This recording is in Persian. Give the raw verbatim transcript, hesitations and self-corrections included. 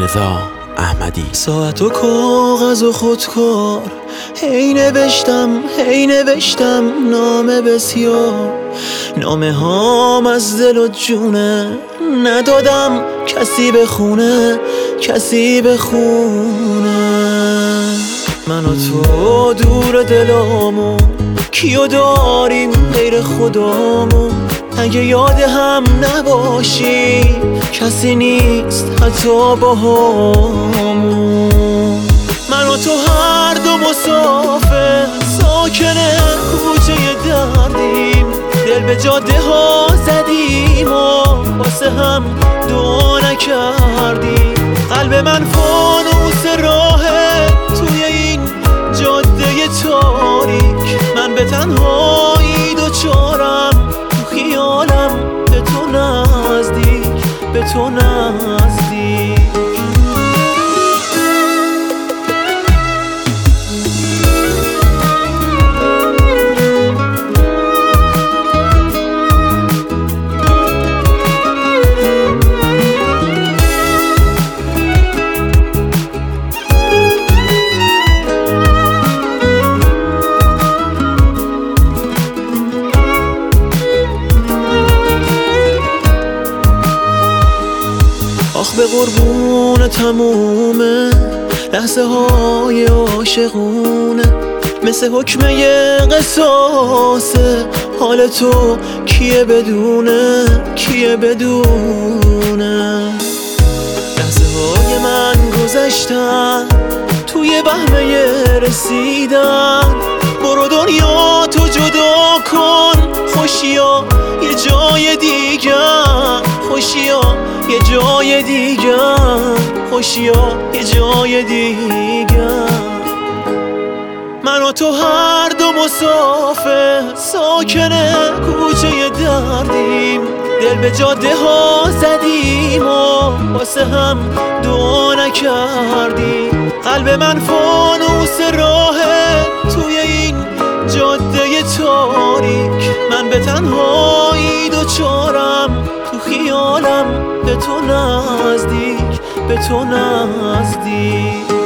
رضا احمدی. ساعت و کاغذ و خودکار هی نوشتم هی نوشتم نامه بسیار، نامه هام از دل و جونه، ندادم کسی بخونه کسی بخونه. من و تو دور دلامون، کیو داریم غیر خدامون؟ اگه یاد هم نباشی کسی نیست حتی با همون. من و تو هر دو مسافر ساکن کوچه دردیم، دل به جاده ها زدیم و واسه هم دعا نکردیم. قلب من فانوس راهه توی این جاده تاریک، من به تنهایی دوچارم، تو خیالم به تو نزدیک به تو نزدیک. آخ به قربون تمومه لحظه های عاشقونه، مثل حکمه قصاصه، حال تو کیه بدونه کیه بدونه. لحظه های من گذشتن توی بهمه رسیدن، برو دنیا تو جدا کن، خوشیا یه جای دیگر، خوشیا یه جای دیگر، خوشیا یه جای دیگر. من و تو هر دو مسافر ساکن کوچه دردیم، دل به جاده ها زدیم و واسه هم دعا نکردیم. قلب من فانوس راهه توی این جاده تاریک، من به تنهایی دوچارم، تو خیالم به تو نزدیک به تو نزدیک.